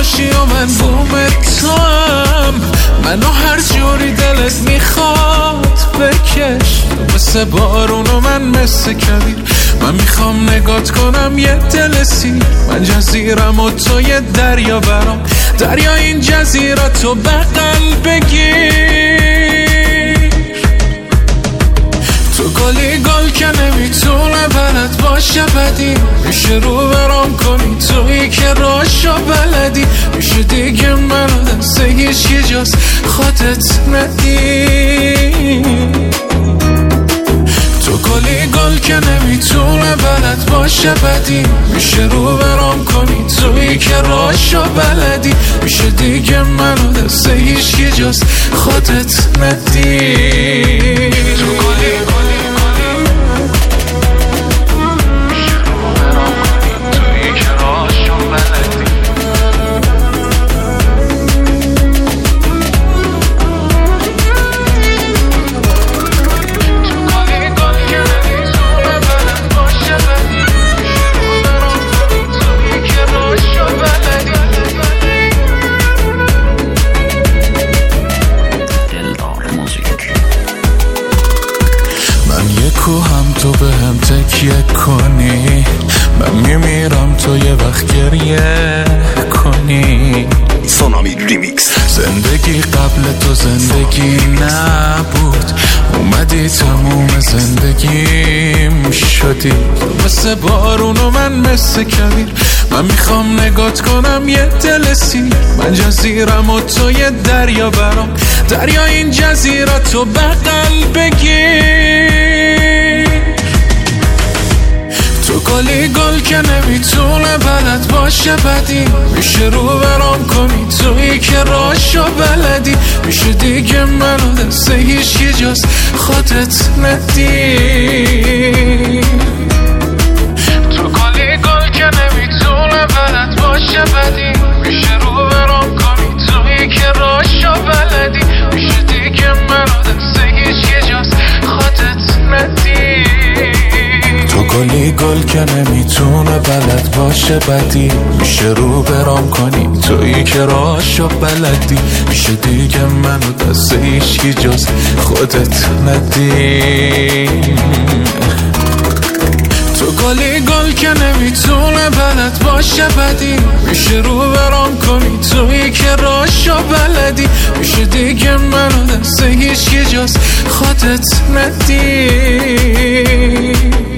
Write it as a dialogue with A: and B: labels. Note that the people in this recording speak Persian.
A: باشی و من بومتم، منو هر جوری دلت میخواد بکش. تو مثل بارون و من مثل کویر، من میخوام نگات کنم یه دل سیر. من جزیرم و تو یه دریا برام، دریا این جزیره تو بغل بگیر. تو گلی گل که نمیتونه بلد باشه بدی، میشه رو برام کنی تویی که راشو بلدی. میشه دیگه منو دست هیچی جز خودت ندی. تو گلی گل که نمیتونه بلد باشه بدی، میشه رو برام کنی تویی که راشو بلدی. میشه دیگه منو دست هیچی جز خودت ندی. تو گلی کوهم تو به هم تکیه کنی، من میمیرم تو یه وقت گریه کنی.
B: سونامی ریمیکس.
A: زندگی قبل تو زندگی نبود، اومدی تموم زندگیم شدی. تو مثل بارون و من مثل کویر، من میخوام نگات کنم یه دل سیر. من جزیرم و تو یه دریا برام، دریا این جزیره تو بغل بگیر. تو گلی گل که نمیتونه بلد باشه بدی، میشه رو برام کنی تویی که راشو بلدی. میشه دیگه منو دست هیچی جز خودت ندی. تو گلی گل که نمیتونه بلد باشه بدی، میشه رو برام کنی تویی که راشو بلدی. میشه دیگه منو دست هیچی جز خودت ندی. تو گلی گل که نمیتونه بلد باشه بدی، میشه رو برام کنی تویی که راشو بلدی. میشه دیگه منو دست هیچی جز خودت ندی. تو گلی گل که نمیتونه بلد باشه بدی، میشه رو برام کنی تویی که راشو بلدی. میشه دیگه منو دست هیچی جز خودت ندی.